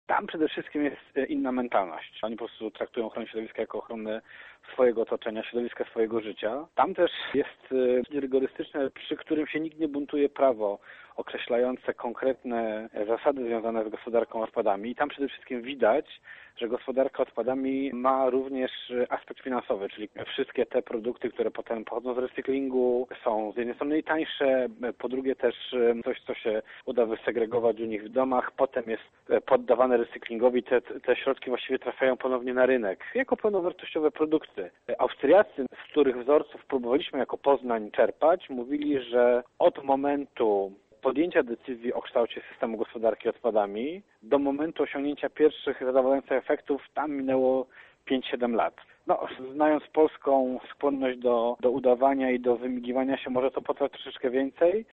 Tam przede wszystkim jest inna mentalność. Oni po prostu traktują ochronę środowiska jako ochronę swojego otoczenia, środowiska swojego życia. Tam też jest rygorystyczne, przy którym się nikt nie buntuje prawo określające konkretne zasady związane z gospodarką odpadami. I tam przede wszystkim widać, że gospodarka odpadami ma również aspekt finansowy, czyli wszystkie te produkty, które potem pochodzą z recyklingu, są z jednej strony tańsze, po drugie też coś, co się uda wysegregować u nich w domach, potem jest poddawane recyklingowi, te środki właściwie trafiają ponownie na rynek, jako pełnowartościowe produkty. Austriacy, z których wzorców próbowaliśmy jako Poznań czerpać, mówili, że od momentu podjęcia decyzji o kształcie systemu gospodarki odpadami do momentu osiągnięcia pierwszych zadowalających efektów tam minęło 5-7 lat. Znając polską skłonność do udawania i do wymigiwania się, może to potrwa troszeczkę więcej,